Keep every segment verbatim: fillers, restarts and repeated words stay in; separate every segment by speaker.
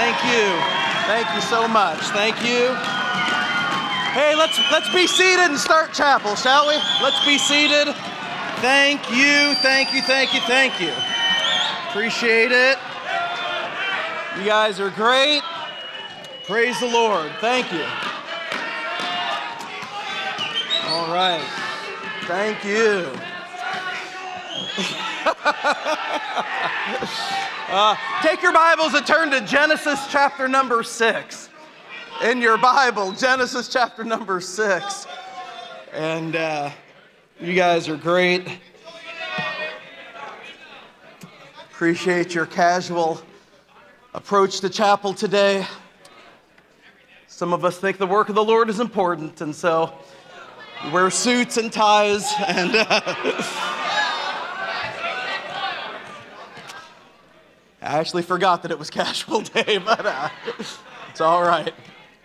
Speaker 1: Thank you. Thank you so much. Thank you. Hey, let's let's be seated and start chapel, shall we? Let's be seated. Thank you, thank you, thank you, thank you. Appreciate it. You guys are great. Praise the Lord. Thank you. All right. Thank you. uh, take your Bibles and turn to Genesis chapter number six. In your Bible, Genesis chapter number six. And uh, you guys are great. Appreciate your casual approach to chapel today. Some of us think the work of the Lord is important, and so we wear suits and ties, and uh, I actually forgot that it was casual day, but uh, it's all right.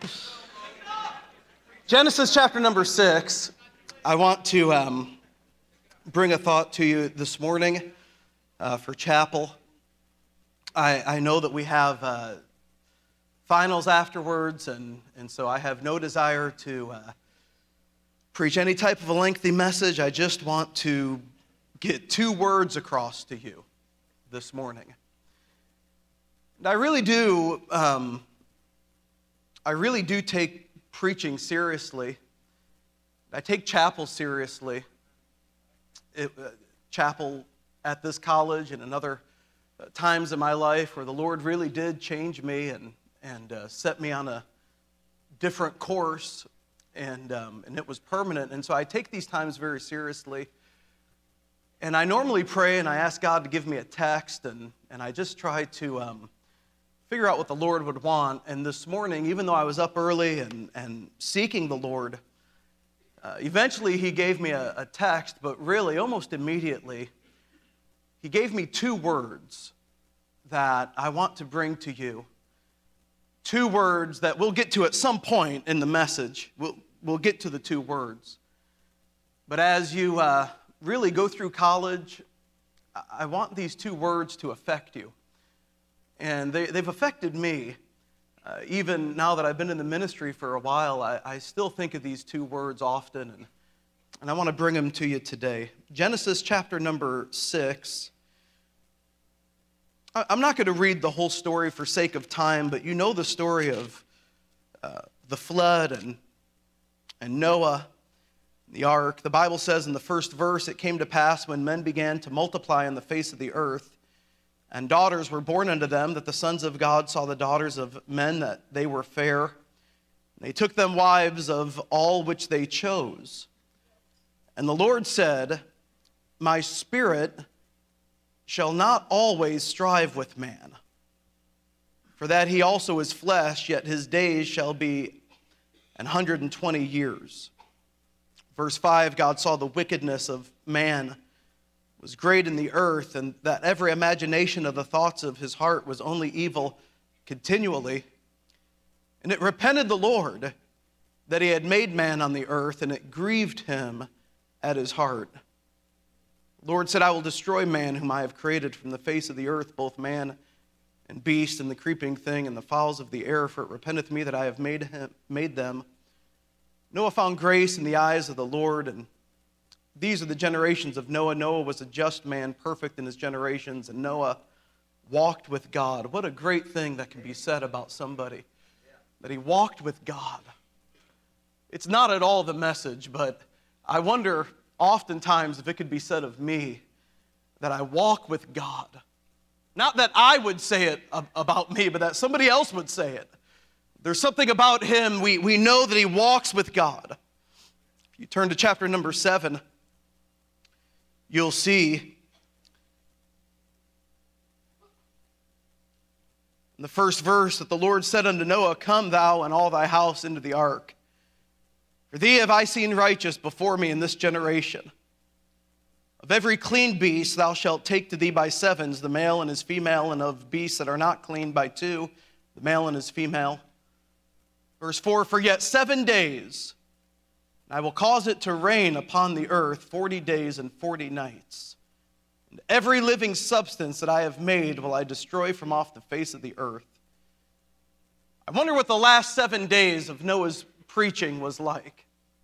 Speaker 1: Genesis chapter number six, I want to um, bring a thought to you this morning uh, for chapel. I, I know that we have uh, finals afterwards, and, and so I have no desire to uh, preach any type of a lengthy message. I just want to get two words across to you this morning. And I really do, um, I really do take preaching seriously. I take chapel seriously. It, uh, chapel at this college and in other uh, times in my life where the Lord really did change me and and uh, set me on a different course, and um, and it was permanent. And so I take these times very seriously. And I normally pray and I ask God to give me a text, and, and I just try to um, figure out what the Lord would want. And this morning, even though I was up early and, and seeking the Lord, uh, eventually He gave me a, a text, but really almost immediately, He gave me two words that I want to bring to you. Two words that we'll get to at some point in the message. We'll, we'll get to the two words. But as you uh, really go through college, I want these two words to affect you. And they, they've affected me. Uh, even now that I've been in the ministry for a while, I, I still think of these two words often. And, and I want to bring them to you today. Genesis chapter number six. I'm not going to read the whole story for sake of time, but you know the story of uh, the flood and, and Noah, the ark. The Bible says in the first verse, it came to pass when men began to multiply on the face of the earth, and daughters were born unto them, that the sons of God saw the daughters of men, that they were fair. They took them wives of all which they chose. And the Lord said, My spirit shall not always strive with man, for that he also is flesh, yet his days shall be an hundred and twenty years. Verse five, God saw the wickedness of man was great in the earth, and that every imagination of the thoughts of his heart was only evil continually. And it repented the Lord that he had made man on the earth, and it grieved him at his heart. The Lord said, I will destroy man whom I have created from the face of the earth, both man and beast, and the creeping thing, and the fowls of the air, for it repenteth me that I have made him, made them. Noah found grace in the eyes of the Lord, and these are the generations of Noah. Noah was a just man, perfect in his generations, and Noah walked with God. What a great thing that can be said about somebody, that he walked with God. It's not at all the message, but I wonder oftentimes if it could be said of me that I walk with God. Not that I would say it about me, but that somebody else would say it. There's something about him, we, we know that he walks with God. If you turn to chapter number seven, you'll see in the first verse that the Lord said unto Noah, Come thou and all thy house into the ark. For thee have I seen righteous before me in this generation. Of every clean beast thou shalt take to thee by sevens, the male and his female, and of beasts that are not clean by two, the male and his female. Verse four, For yet seven days, and I will cause it to rain upon the earth forty days and forty nights. And every living substance that I have made will I destroy from off the face of the earth. I wonder what the last seven days of Noah's preaching was like.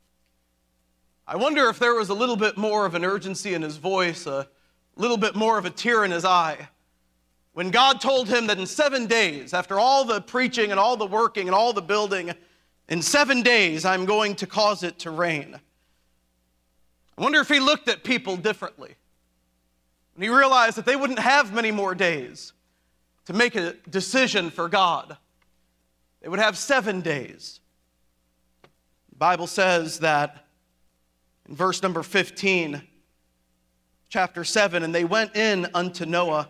Speaker 1: I wonder if there was a little bit more of an urgency in his voice, a little bit more of a tear in his eye, when God told him that in seven days, after all the preaching and all the working and all the building, in seven days I'm going to cause it to rain. I wonder if he looked at people differently when he realized that they wouldn't have many more days to make a decision for God. They would have seven days. The Bible says that in verse number fifteen, chapter seven, and they went in unto Noah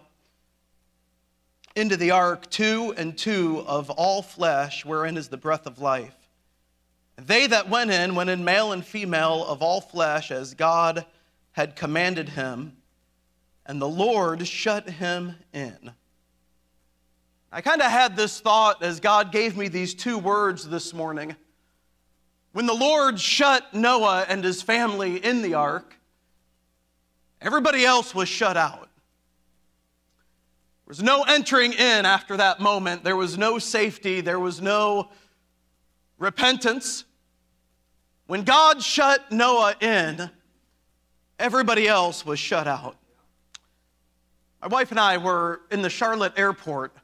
Speaker 1: into the ark, two and two of all flesh, wherein is the breath of life. And they that went in, went in male and female of all flesh, as God had commanded him, and the Lord shut him in. I kind of had this thought as God gave me these two words this morning. When the Lord shut Noah and his family in the ark, everybody else was shut out. There was no entering in after that moment. There was no safety. There was no repentance. When God shut Noah in, everybody else was shut out. My wife and I were in the Charlotte airport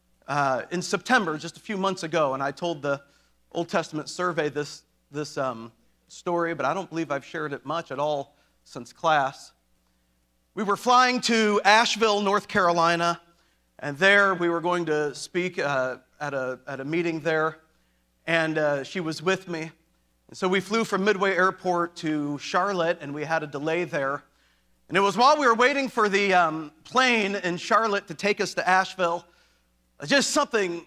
Speaker 1: uh, in September, just a few months ago, and I told the Old Testament survey this this um, story, but I don't believe I've shared it much at all since class. We were flying to Asheville, North Carolina, and there we were going to speak uh, at a at a meeting there, and uh, she was with me. And so we flew from Midway Airport to Charlotte, and we had a delay there. And it was while we were waiting for the um, plane in Charlotte to take us to Asheville, just something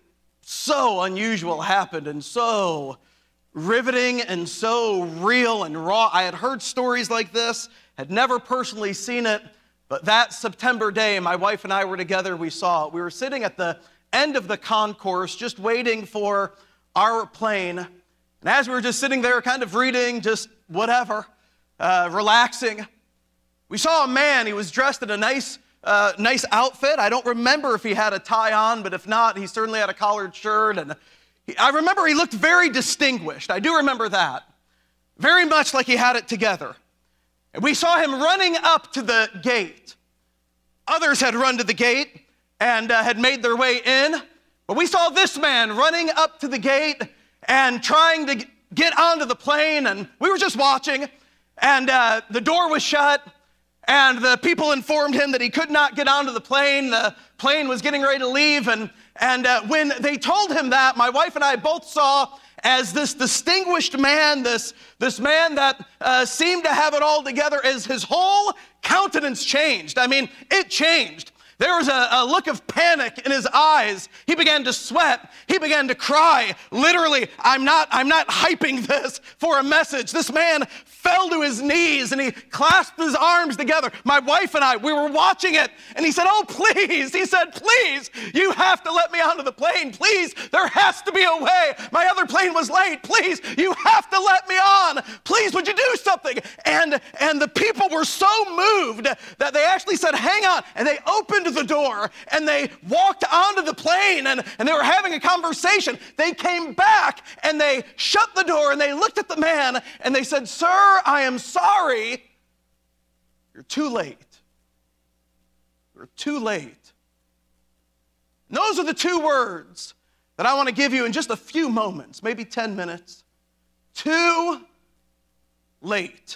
Speaker 1: so unusual happened, and so riveting and so real and raw. I had heard stories like this, had never personally seen it, but that September day, my wife and I were together, we saw it. We were sitting at the end of the concourse, just waiting for our plane. And as we were just sitting there, kind of reading, just whatever, uh, relaxing, we saw a man. He was dressed in a nice, uh, nice outfit. I don't remember if he had a tie on, but if not, he certainly had a collared shirt, and I remember he looked very distinguished. I do remember that. Very much like he had it together. And we saw him running up to the gate. Others had run to the gate and uh, had made their way in. But we saw this man running up to the gate and trying to get onto the plane. And we were just watching. And uh, the door was shut. And the people informed him that he could not get onto the plane. The plane was getting ready to leave. And, and uh, when they told him that, my wife and I both saw as this distinguished man, this, this man that uh, seemed to have it all together, as his whole countenance changed. I mean, it changed. There was a, a look of panic in his eyes. He began to sweat. He began to cry. Literally, I'm not, I'm not hyping this for a message. This man fell to his knees and he clasped his arms together. My wife and I, we were watching it, and he said, "Oh, please," he said, "please, you have to let me onto the plane. Please, there has to be a way. My other plane was late. Please, you have to let me on. Please, would you do something?" And, and the people were so moved that they actually said, "Hang on," and they opened the door and they walked onto the plane, and, and they were having a conversation. They came back and they shut the door and they looked at the man and they said, "Sir, I am sorry. You're too late. You're too late." And those are the two words that I want to give you in just a few moments, maybe ten minutes. Too late.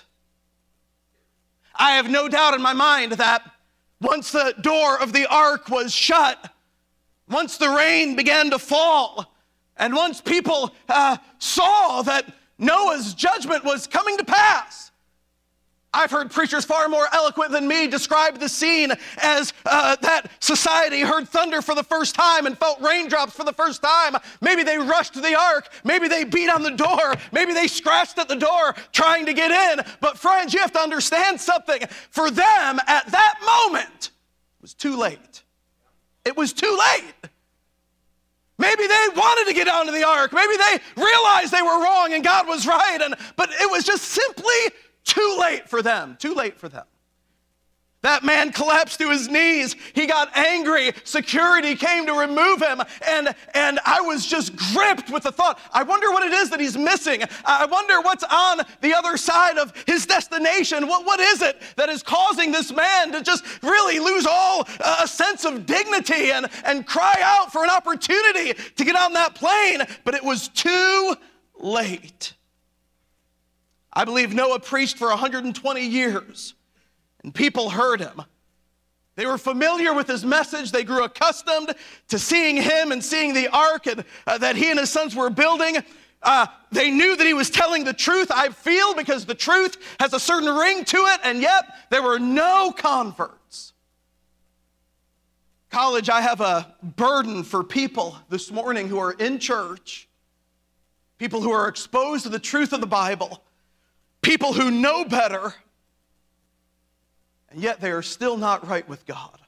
Speaker 1: I have no doubt in my mind that once the door of the ark was shut, once the rain began to fall, and once people uh, saw that Noah's judgment was coming to pass, I've heard preachers far more eloquent than me describe the scene as uh, that society heard thunder for the first time and felt raindrops for the first time. Maybe they rushed to the ark. Maybe they beat on the door. Maybe they scratched at the door trying to get in. But friends, you have to understand something. For them, at that moment, it was too late. It was too late. Maybe they wanted to get onto the ark. Maybe they realized they were wrong and God was right. And but it was just simply too late for them. Too late for them. That man collapsed to his knees. He got angry. Security came to remove him. And, and I was just gripped with the thought, I wonder what it is that he's missing. I wonder what's on the other side of his destination. What, what is it that is causing this man to just really lose all uh, a sense of dignity and, and cry out for an opportunity to get on that plane? But it was too late. I believe Noah preached for one hundred twenty years. And people heard him. They were familiar with his message. They grew accustomed to seeing him and seeing the ark and, uh, that he and his sons were building. Uh, they knew that he was telling the truth, I feel, because the truth has a certain ring to it, and yet there were no converts. College, I have a burden for people this morning who are in church, people who are exposed to the truth of the Bible, people who know better, and yet they are still not right with God.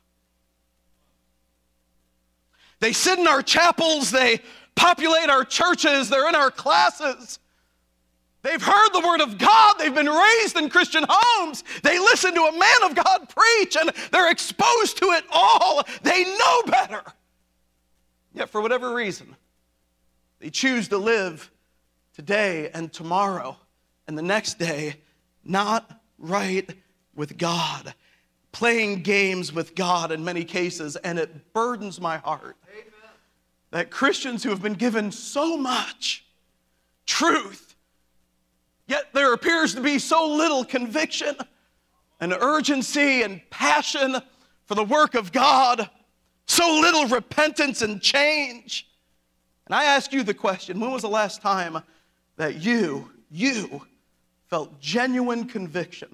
Speaker 1: They sit in our chapels, they populate our churches, they're in our classes. They've heard the word of God, they've been raised in Christian homes. They listen to a man of God preach and they're exposed to it all. They know better. Yet for whatever reason, they choose to live today and tomorrow and the next day not right with God, playing games with God in many cases, and it burdens my heart. Amen. That Christians who have been given so much truth, yet there appears to be so little conviction and urgency and passion for the work of God, so little repentance and change. And I ask you the question, when was the last time that you, you felt genuine conviction?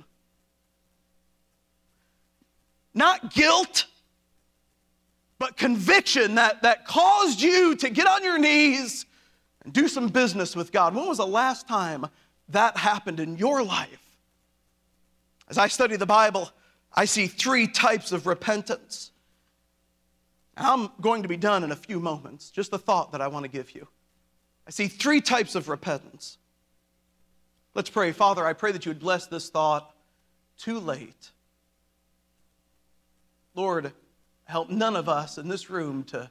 Speaker 1: Not guilt, but conviction that, that caused you to get on your knees and do some business with God. When was the last time that happened in your life? As I study the Bible, I see three types of repentance. And I'm going to be done in a few moments. Just a thought that I want to give you. I see three types of repentance. Let's pray. Father, I pray that you would bless this thought. Too late. Lord, help none of us in this room to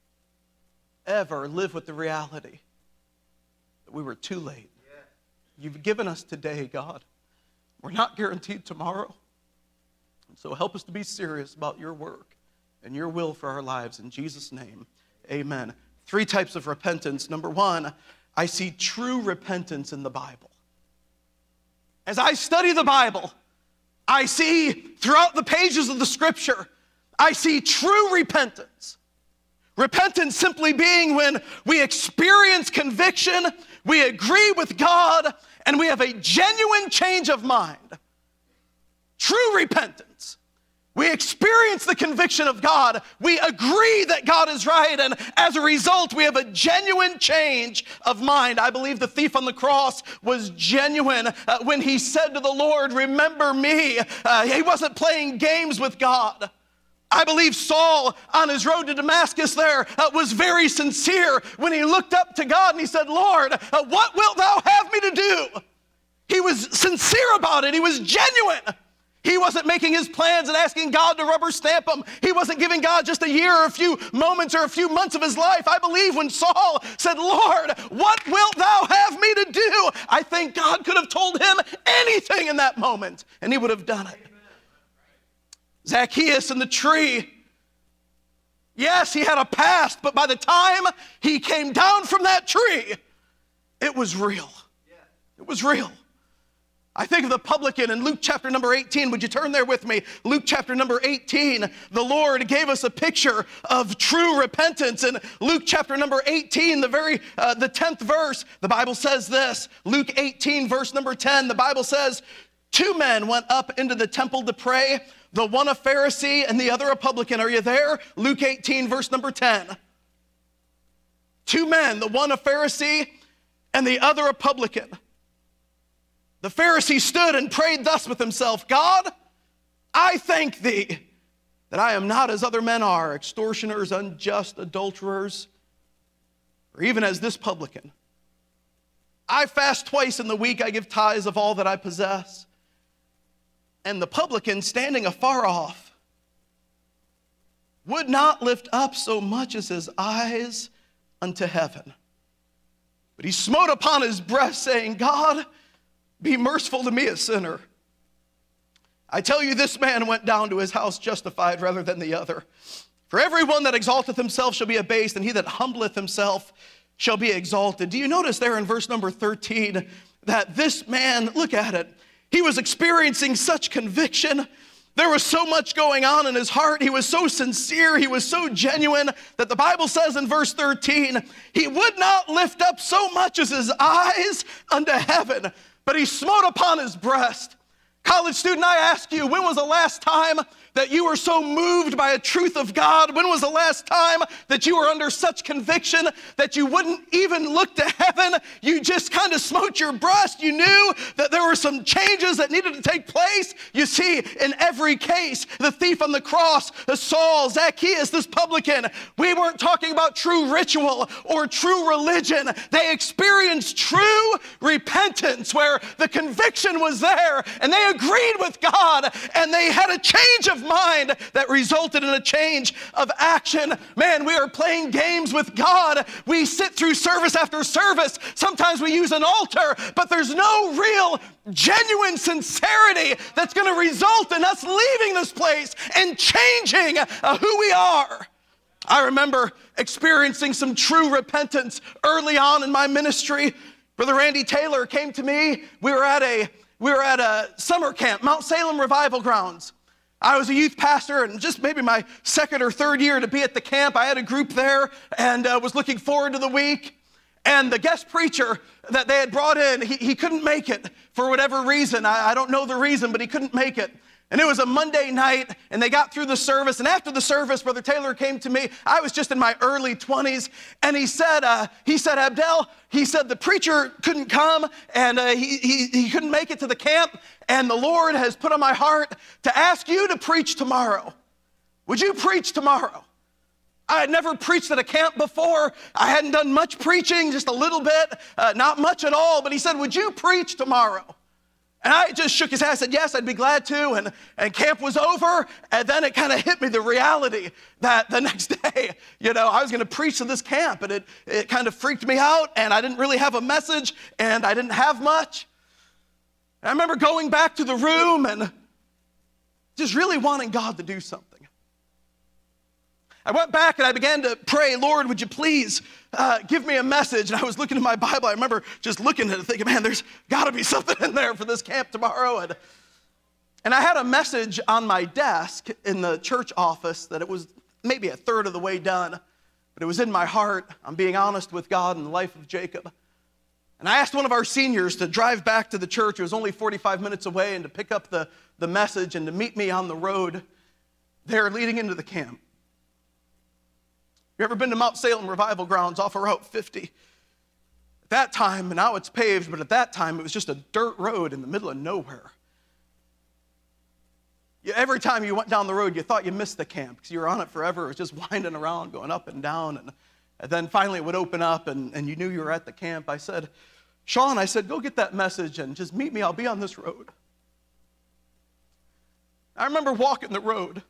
Speaker 1: ever live with the reality that we were too late. You've given us today, God. We're not guaranteed tomorrow. And so help us to be serious about your work and your will for our lives. In Jesus' name, amen. Three types of repentance. Number one, I see true repentance in the Bible. As I study the Bible, I see throughout the pages of the Scripture, I see true repentance. Repentance simply being when we experience conviction, we agree with God, and we have a genuine change of mind. True repentance. We experience the conviction of God. We agree that God is right, and as a result, we have a genuine change of mind. I believe the thief on the cross was genuine uh, when he said to the Lord, remember me. Uh, he wasn't playing games with God. I believe Saul, on his road to Damascus there, uh, was very sincere when he looked up to God and he said, Lord, uh, what wilt thou have me to do? He was sincere about it. He was genuine. He wasn't making his plans and asking God to rubber stamp them. He wasn't giving God just a year or a few moments or a few months of his life. I believe when Saul said, Lord, what wilt thou have me to do? I think God could have told him anything in that moment, and he would have done it. Amen. Zacchaeus in the tree. Yes, he had a past, but by the time he came down from that tree, it was real. It was real. I think of the publican in Luke chapter number eighteen. Would you turn there with me? Luke chapter number eighteen. The Lord gave us a picture of true repentance. In Luke chapter number eighteen, the very uh, the tenth verse, the Bible says this. Luke eighteen, verse number ten, the Bible says, two men went up into the temple to pray, the one a Pharisee and the other a publican. Are you there? Luke eighteen, verse number ten. Two men, the one a Pharisee and the other a publican. The Pharisee stood and prayed thus with himself, God, I thank thee that I am not as other men are, extortioners, unjust, adulterers, or even as this publican. I fast twice in the week, I give tithes of all that I possess. And the publican, standing afar off, would not lift up so much as his eyes unto heaven. But he smote upon his breast, saying, God, be merciful to me, a sinner. I tell you, this man went down to his house justified rather than the other. For everyone that exalteth himself shall be abased, and he that humbleth himself shall be exalted. Do you notice there in verse number thirteen that this man, look at it, he was experiencing such conviction. There was so much going on in his heart. He was so sincere. He was so genuine that the Bible says in verse thirteen, he would not lift up so much as his eyes unto heaven, but he smote upon his breast. College student, I ask you, when was the last time that you were so moved by a truth of God? When was the last time that you were under such conviction that you wouldn't even look to heaven? You just kind of smote your breast. You knew that there were some changes that needed to take place. You see, in every case, the thief on the cross, the Saul, Zacchaeus, this publican, we weren't talking about true ritual or true religion. They experienced true repentance where the conviction was there and they agreed with God and they had a change of mind that resulted in a change of action. Man, we are playing games with God. We sit through service after service. Sometimes we use an altar, but there's no real genuine sincerity that's going to result in us leaving this place and changing uh, who we are. I remember experiencing some true repentance early on in my ministry. Brother Randy Taylor came to me. We were at a we were at a summer camp, Mount Salem Revival Grounds. I was a youth pastor, and just maybe my second or third year to be at the camp, I had a group there and uh, was looking forward to the week. And the guest preacher that they had brought in, he, he couldn't make it for whatever reason. I, I don't know the reason, but he couldn't make it. And it was a Monday night, and they got through the service. And after the service, Brother Taylor came to me. I was just in my early twenties, and he said, uh, he said, Abdel, he said the preacher couldn't come, and uh, he, he, he couldn't make it to the camp, and the Lord has put on my heart to ask you to preach tomorrow. Would you preach tomorrow? I had never preached at a camp before. I hadn't done much preaching, just a little bit, uh, not much at all. But he said, would you preach tomorrow? And I just shook his head. I said, yes, I'd be glad to. And, and camp was over. And then it kind of hit me, the reality that the next day, you know, I was going to preach to this camp. And it, it kind of freaked me out. And I didn't really have a message. And I didn't have much. And I remember going back to the room and just really wanting God to do something. I went back and I began to pray, Lord, would you please uh, give me a message? And I was looking at my Bible. I remember just looking at it thinking, man, there's got to be something in there for this camp tomorrow. And, and I had a message on my desk in the church office that it was maybe a third of the way done, but it was in my heart. I'm being honest with God and the life of Jacob. And I asked one of our seniors to drive back to the church. It was only forty-five minutes away, and to pick up the, the message and to meet me on the road there leading into the camp. You ever been to Mount Salem Revival Grounds off of Route fifty? At that time, and now it's paved, but at that time it was just a dirt road in the middle of nowhere. You, every time you went down the road, you thought you missed the camp because you were on it forever. It was just winding around, going up and down. And, and then finally it would open up and, and you knew you were at the camp. I said, Sean, I said, go get that message and just meet me. I'll be on this road. I remember walking the road.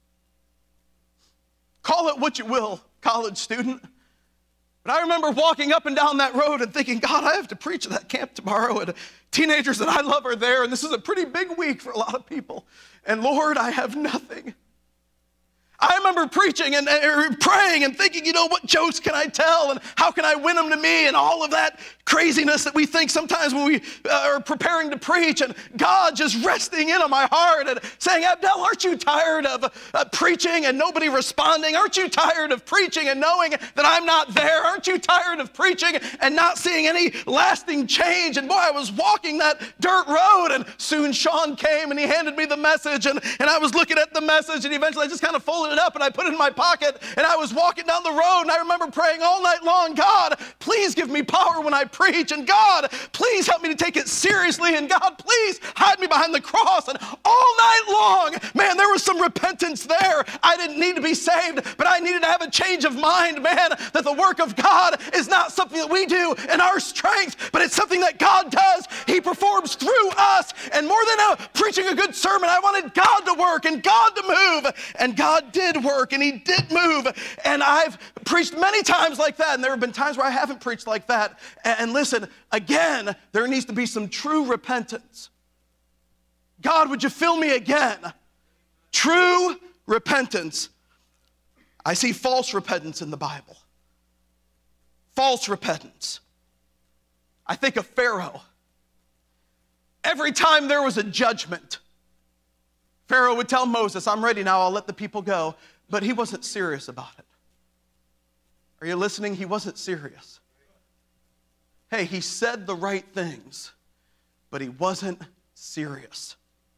Speaker 1: Call it what you will, college student. But I remember walking up and down that road and thinking, God, I have to preach at that camp tomorrow. And teenagers that I love are there. And this is a pretty big week for a lot of people. And Lord, I have nothing. I remember preaching and, and praying and thinking, you know, what jokes can I tell and how can I win them to me and all of that craziness that we think sometimes when we uh, are preparing to preach, and God just resting in on my heart and saying, Abdel, aren't you tired of uh, preaching and nobody responding? Aren't you tired of preaching and knowing that I'm not there? Aren't you tired of preaching and not seeing any lasting change? And boy, I was walking that dirt road, and soon Sean came and he handed me the message, and, and I was looking at the message, and eventually I just kind of folded folded it up and I put it in my pocket, and I was walking down the road, and I remember praying all night long, God, please give me power when I preach, and God, please help me to take it seriously, and God, please hide me behind the cross. And all night long, man, there was some repentance there. I didn't need to be saved, but I needed to have a change of mind, man, that the work of God is not something that we do in our strength, but it's something that God does. He performs through us. And more than a, preaching a good sermon, I wanted God to work and God to move. And God did work and he did move. And I've preached many times like that. And there have been times where I haven't preached like that. And, and listen, again, there needs to be some true repentance. God, would you fill me again? True repentance. I see false repentance in the Bible. False repentance. I think of Pharaoh. Every time there was a judgment, Pharaoh would tell Moses, I'm ready now, I'll let the people go. But he wasn't serious about it. Are you listening? He wasn't serious. Hey, he said the right things, but he wasn't serious.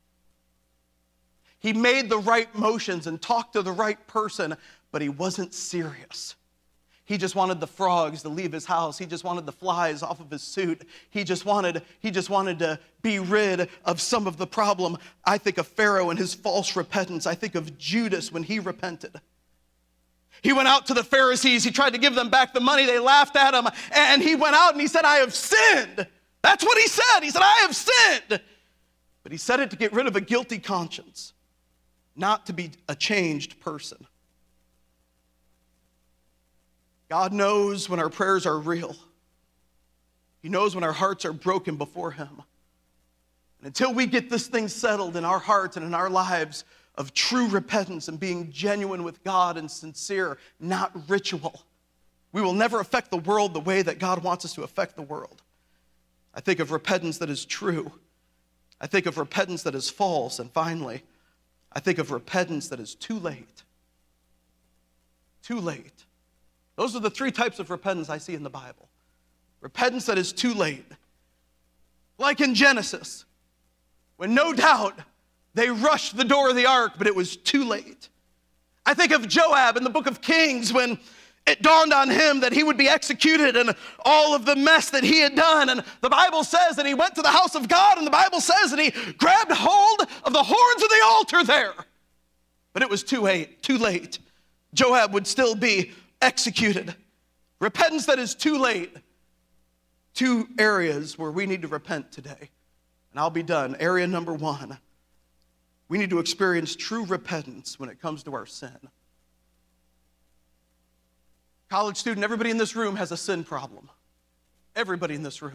Speaker 1: He made the right motions and talked to the right person, but he wasn't serious. He just wanted the frogs to leave his house. He just wanted the flies off of his suit. He just wanted, he just wanted to be rid of some of the problem. I think of Pharaoh and his false repentance. I think of Judas when he repented. He went out to the Pharisees. He tried to give them back the money. They laughed at him. And he went out and he said, I have sinned. That's what he said. He said, I have sinned. But he said it to get rid of a guilty conscience, not to be a changed person. God knows when our prayers are real. He knows when our hearts are broken before him. And until we get this thing settled in our hearts and in our lives of true repentance and being genuine with God and sincere, not ritual, we will never affect the world the way that God wants us to affect the world. I think of repentance that is true. I think of repentance that is false. And finally, I think of repentance that is too late. Too late. Those are the three types of repentance I see in the Bible. Repentance that is too late. Like in Genesis, when no doubt they rushed the door of the ark, but it was too late. I think of Joab in the book of Kings when it dawned on him that he would be executed and all of the mess that he had done. And the Bible says that he went to the house of God, and the Bible says that he grabbed hold of the horns of the altar there. But it was too late, too late. Joab would still be executed. Repentance that is too late. Two areas where we need to repent today. And I'll be done. Area number one. We need to experience true repentance when it comes to our sin. College student, everybody in this room has a sin problem. Everybody in this room.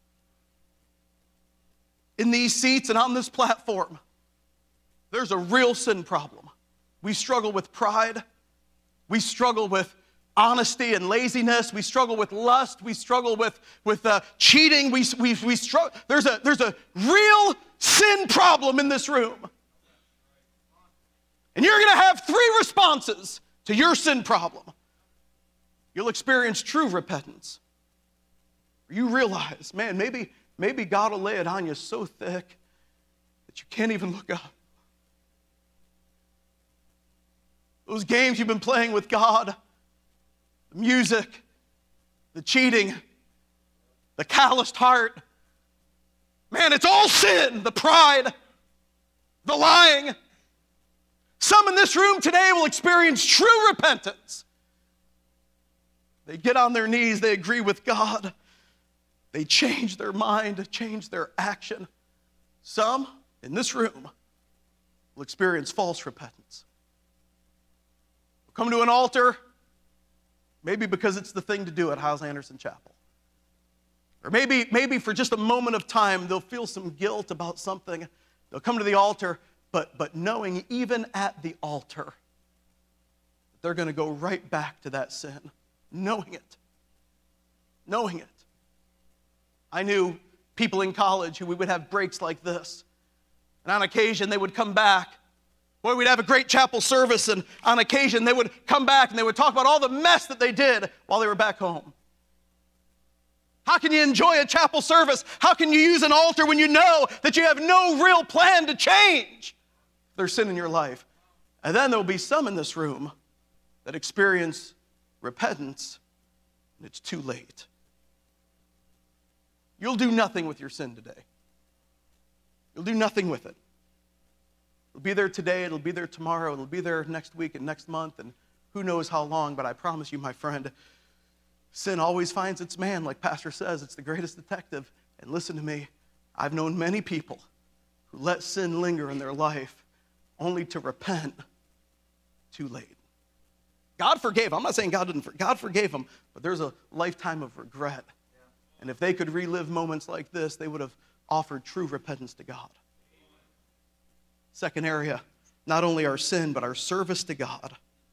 Speaker 1: In these seats and on this platform, there's a real sin problem. We struggle with pride. We struggle with honesty and laziness. We struggle with lust. We struggle with, with uh, cheating. We, we, we struggle. There's a, there's a real sin problem in this room. And you're going to have three responses to your sin problem. You'll experience true repentance. You realize, man, maybe, maybe God will lay it on you so thick that you can't even look up. Those games you've been playing with God, the music, the cheating, the calloused heart. Man, it's all sin, the pride, the lying. Some in this room today will experience true repentance. They get on their knees, they agree with God. They change their mind, change their action. Some in this room will experience false repentance. Come to an altar, maybe because it's the thing to do at Hyles-Anderson Chapel. Or maybe, maybe for just a moment of time, they'll feel some guilt about something. They'll come to the altar, but, but knowing even at the altar, they're going to go right back to that sin. Knowing it. Knowing it. I knew people in college who we would have breaks like this. And on occasion, they would come back. Boy, we'd have a great chapel service, and on occasion they would come back and they would talk about all the mess that they did while they were back home. How can you enjoy a chapel service? How can you use an altar when you know that you have no real plan to change there's sin in your life? And then there will be some in this room that experience repentance, and it's too late. You'll do nothing with your sin today. You'll do nothing with it. It'll be there today, it'll be there tomorrow, it'll be there next week and next month, and who knows how long, but I promise you, my friend, sin always finds its man, like Pastor says, it's the greatest detective. And listen to me, I've known many people who let sin linger in their life only to repent too late. God forgave. I'm not saying God didn't forgive. God forgave them, but there's a lifetime of regret. And if they could relive moments like this, they would have offered true repentance to God. Second area, not only our sin, but our service to God.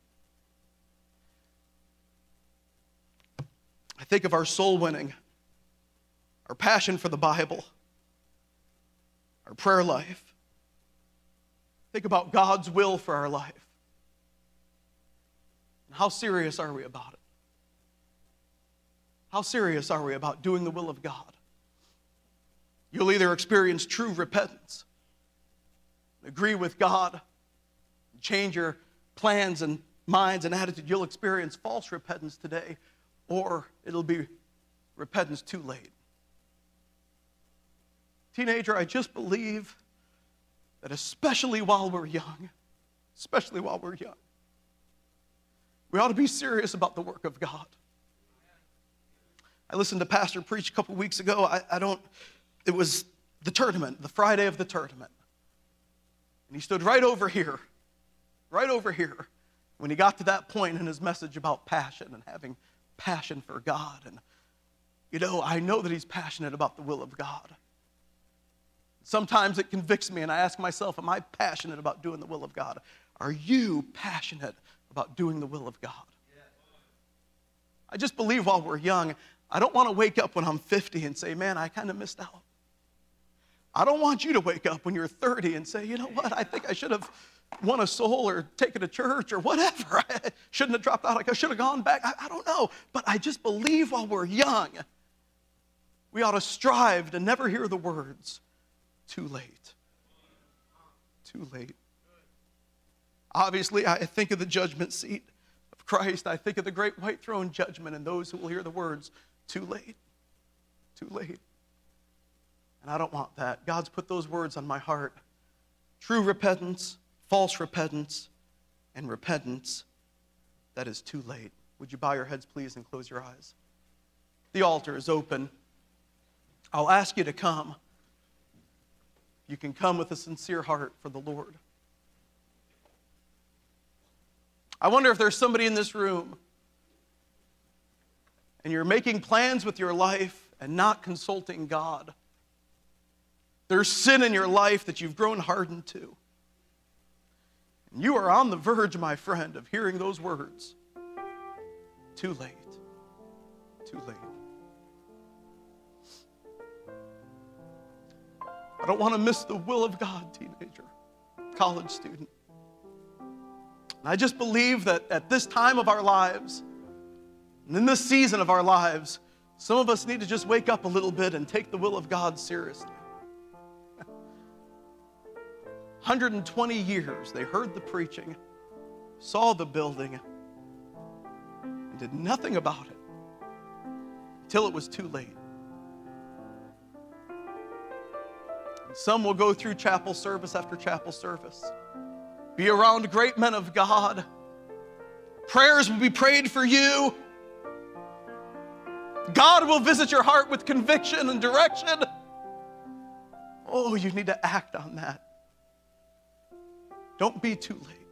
Speaker 1: I think of our soul winning, our passion for the Bible, our prayer life. Think about God's will for our life. And how serious are we about it? How serious are we about doing the will of God? You'll either experience true repentance, agree with God, change your plans and minds and attitude. You'll experience false repentance today, or it'll be repentance too late. Teenager, I just believe that especially while we're young, especially while we're young, we ought to be serious about the work of God. I listened to Pastor preach a couple weeks ago. I, I don't, it was the tournament, the Friday of the tournament. And he stood right over here, right over here, when he got to that point in his message about passion and having passion for God. And, you know, I know that he's passionate about the will of God. Sometimes it convicts me, and I ask myself, am I passionate about doing the will of God? Are you passionate about doing the will of God? I just believe while we're young, I don't want to wake up when I'm fifty and say, man, I kind of missed out. I don't want you to wake up when you're thirty and say, you know what, I think I should have won a soul or taken to church or whatever. I shouldn't have dropped out. I should have gone back. I, I don't know. But I just believe while we're young, we ought to strive to never hear the words, too late. Too late. Obviously, I think of the judgment seat of Christ. I think of the great white throne judgment and those who will hear the words, too late. Too late. And I don't want that. God's put those words on my heart. True repentance, false repentance, and repentance that is too late. Would you bow your heads, please, and close your eyes? The altar is open. I'll ask you to come. You can come with a sincere heart for the Lord. I wonder if there's somebody in this room and you're making plans with your life and not consulting God. There's sin in your life that you've grown hardened to. And you are on the verge, my friend, of hearing those words. Too late. Too late. I don't want to miss the will of God, teenager, college student. And I just believe that at this time of our lives, and in this season of our lives, some of us need to just wake up a little bit and take the will of God seriously. one hundred twenty years, they heard the preaching, saw the building, and did nothing about it until it was too late. And some will go through chapel service after chapel service, be around great men of God. Prayers will be prayed for you. God will visit your heart with conviction and direction. Oh, you need to act on that. Don't be too late.